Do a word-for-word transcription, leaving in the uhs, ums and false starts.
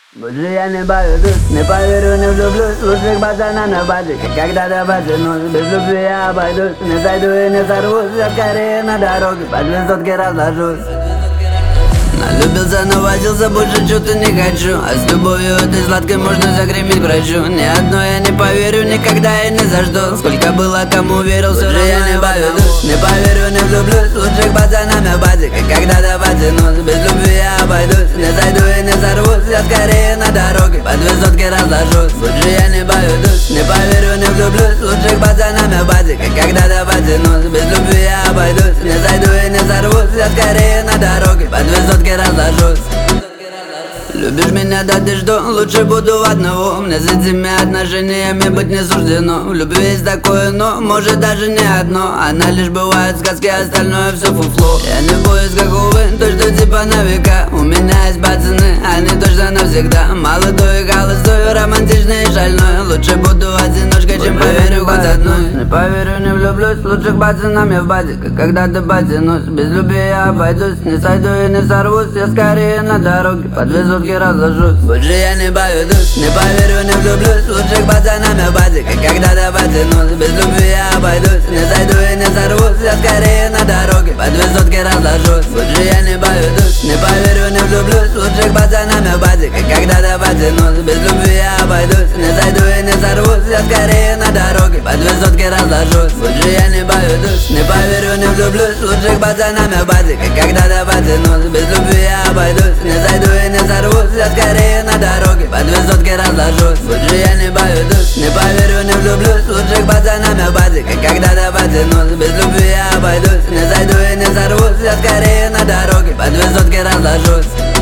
Больше я не боюсь, не поверю, не влюблюсь. Лучше пацана на базе, как когда-то потянусь. Без любви я обойдусь, не зайду и не сорвусь. Я скорее на дороге, под высотки разложусь. Налюбился, навозился, больше что-то не хочу. А с любовью этой сладкой можно загреметь к врачу. Ни одно я не поверю, никогда и ни за что. Сколько было, кому верил, все же я не боюсь. Не поверю, не влюблюсь, лучше к пацанам на базе, как когда-то потянусь. Без любви я обойдусь, не зайду и не сорвусь. Я скорее на дороге, под высотки разложусь. Больше я не боюсь, не поверю, не влюблюсь, лучше к пацанам на базе, как когда-то потянусь. Без любви я обойдусь, не зайду и не сорвусь. Я скорее на дороге, под высотки разложусь. Любишь меня, да ты что? Лучше буду в одного. Мне с этими отношениями быть не суждено. В любви есть такое, но может даже не одно. Она лишь бывает сказки, остальное все фуфло. Я не боюсь, как увы, то что типа на века. У меня есть пацаны, они точно навсегда. Молодой и холостой, романтичный и шальной. Лучше буду одиночкой, чем поверю хоть одной. Не поверю, не влюблюсь, лучше к пацанам я в базе, как когда-то потянусь. Без любви я обойдусь, не сойду и не сорвусь. Я скорее на дороге, под высотки разложусь. Больше я не боюсь, не поверю, не влюблюсь, лучше к пацанам я в базе, как когда-то потянусь. Без любви я обойдусь, не зайду и не сорвусь. Я скорее на дороге, под высотки разложусь. Больше я не боюсь, не поверю, не влюблюсь, лучше к пацанам я в базе, как когда-то потянусь. Без любви я обойдусь, не зайду и не сорвусь. Я скорее на дороге, под высотки разложусь. Больше я не боюсь, не поверю, не влюблюсь, лучше к пацанам я в базе, как когда-то потянусь. Без любви я обойдусь, не зайду и не сорвусь. Я скорее на дороге, под высотки разложусь. Больше я не боюсь, не поверю, не влюблюсь, лучше к пацанам я в базе, как когда-то потянусь. Без любви я обойдусь, не зайду и не сорвусь. Я скорее на дороге, под высотки разложусь.